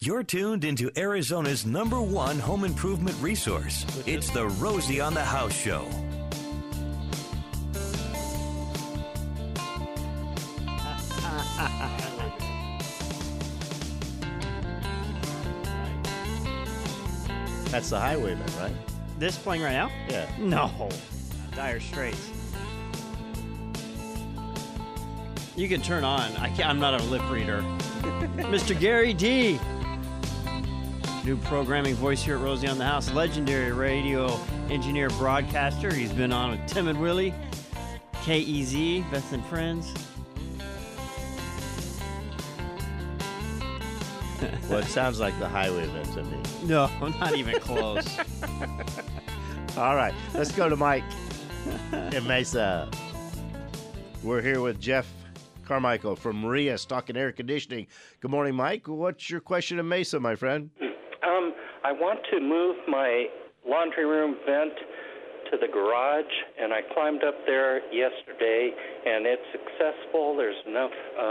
You're tuned into Arizona's #1 home improvement resource. It's the Rosie on the House Show. That's the Highwayman, right? This playing right now? Yeah. No. Dire Straits. You can turn on. I'm not a lip reader. Mr. Gary D. New programming voice here at Rosie on the House. Legendary radio engineer broadcaster. He's been on with Tim and Willie, KEZ, Best and Friends. Well, it sounds like the Highwayman to me. No, not even close. All right, let's go to Mike in Mesa. We're here with Jeff Carmichael from Maria's talking air conditioning. Good morning, Mike. What's your question in Mesa, my friend? I want to move my laundry room vent to the garage, and I climbed up there yesterday, and it's successful. There's enough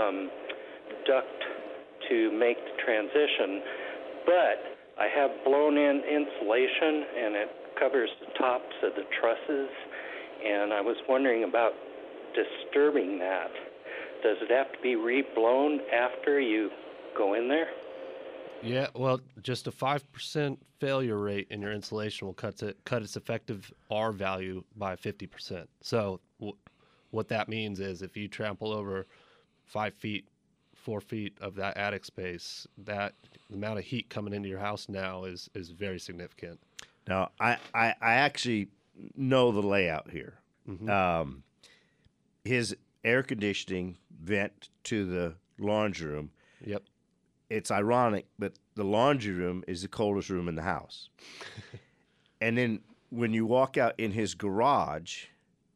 duct to make the transition, but I have blown-in insulation, and it covers the tops of the trusses, and I was wondering about disturbing that. Does it have to be re-blown after you go in there? Yeah, well, just a 5% failure rate in your insulation will cut its effective R value by 50%. So what that means is if you trample over 5 feet, 4 feet of that attic space, that the amount of heat coming into your house now is very significant. Now, I actually know the layout here. Mm-hmm. His air conditioning vent to the laundry room. Yep. It's ironic, but the laundry room is the coldest room in the house. And then when you walk out in his garage,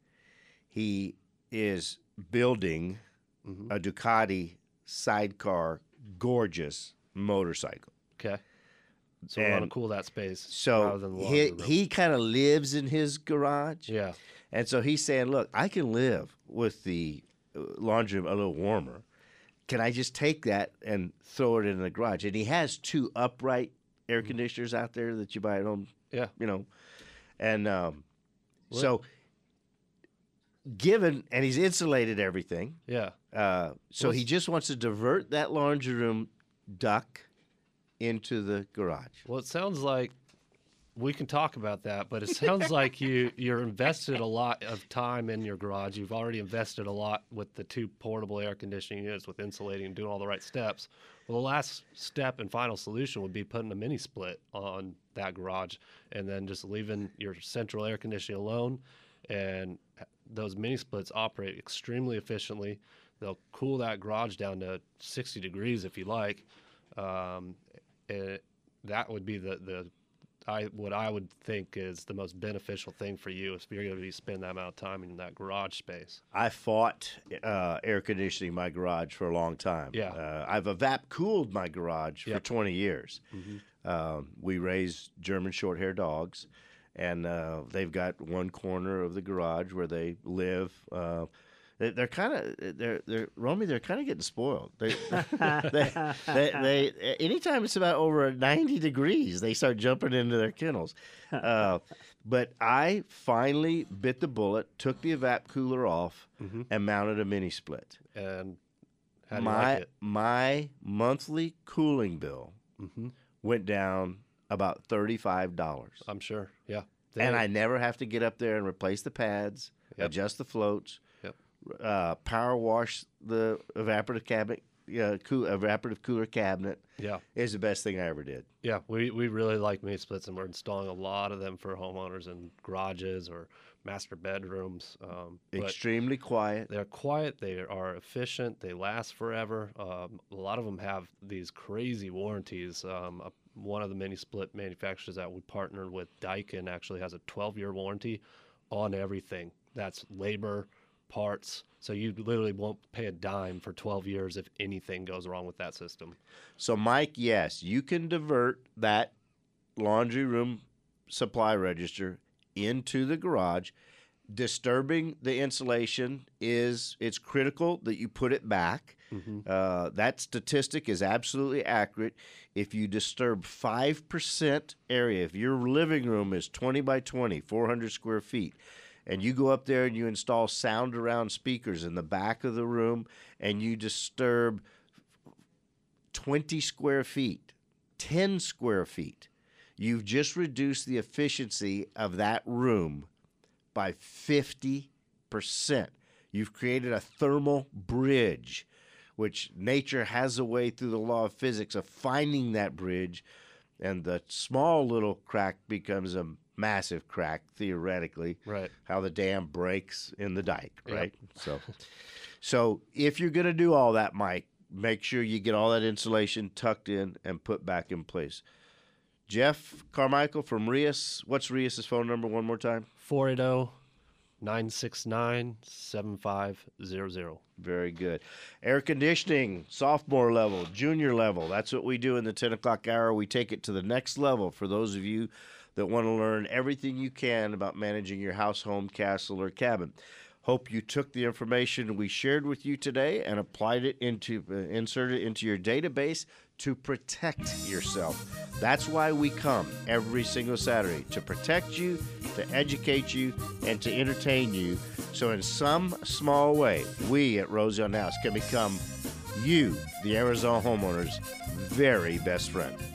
he is building a Ducati sidecar, gorgeous motorcycle. Okay. So we want to cool that space So rather than the laundry room. he kind of lives in his garage. Yeah. And so he's saying, look, I can live with the laundry room a little warmer. Can I just take that and throw it in the garage? And he has 2 upright air conditioners out there that you buy at home. Yeah. You know. And so given, and he's insulated everything. Yeah. So he just wants to divert that laundry room duct into the garage. Well, it sounds like we can talk about that, but it sounds like you're invested a lot of time in your garage. You've already invested a lot with the 2 portable air conditioning units, with insulating and doing all the right steps. Well, the last step and final solution would be putting a mini split on that garage and then just leaving your central air conditioning alone. And those mini splits operate extremely efficiently. They'll cool that garage down to 60 degrees if you like. That would be what I would think is the most beneficial thing for you if you're going to be spending that amount of time in that garage space. I fought air conditioning my garage for a long time. Yeah. I've evap cooled my garage for Yep. 20 years. Mm-hmm. We raise German short-haired dogs, and they've got one corner of the garage where they live. They're kind of Romy. They're kind of getting spoiled. They anytime it's about over 90 degrees, they start jumping into their kennels. But I finally bit the bullet, took the evap cooler off, and mounted a mini split. And how do you like it? My monthly cooling bill went down about $35. I'm sure. Yeah. And I never have to get up there and replace the pads, Yep. adjust the floats. Yep. Power wash the evaporative cabinet, evaporative cooler cabinet. Yeah. Is the best thing I ever did. Yeah, we really like mini splits, and we're installing a lot of them for homeowners in garages or master bedrooms. Extremely quiet. They're quiet. They are efficient. They last forever. A lot of them have these crazy warranties. One of the mini split manufacturers that we partnered with, Daikin, actually has a 12-year warranty on everything. That's labor, parts. So you literally won't pay a dime for 12 years if anything goes wrong with that system. So, Mike, yes, you can divert that laundry room supply register into the garage. disturbing the insulation it's critical that you put it back. That statistic is absolutely accurate. If you disturb 5% area, if your living room is 20 by 20, 400 square feet, and you go up there and you install sound around speakers in the back of the room, and you disturb 20 square feet, 10 square feet, you've just reduced the efficiency of that room by 50%. You've created a thermal bridge, which nature has a way through the law of physics of finding that bridge, and the small little crack becomes a massive crack, theoretically. Right. How the dam breaks in the dike, right? Yep. So if you're going to do all that, Mike, make sure you get all that insulation tucked in and put back in place. Jeff Carmichael from Rias. What's Rias' phone number one more time? 480-969-7500. Very good. Air conditioning, sophomore level, junior level. That's what we do in the 10 o'clock hour. We take it to the next level for those of you that want to learn everything you can about managing your house, home, castle, or cabin. Hope you took the information we shared with you today and applied it inserted it into your database to protect yourself. That's why we come every single Saturday, to protect you, to educate you, and to entertain you. So in some small way, we at Rosie on the House can become you, the Arizona homeowner's very best friend.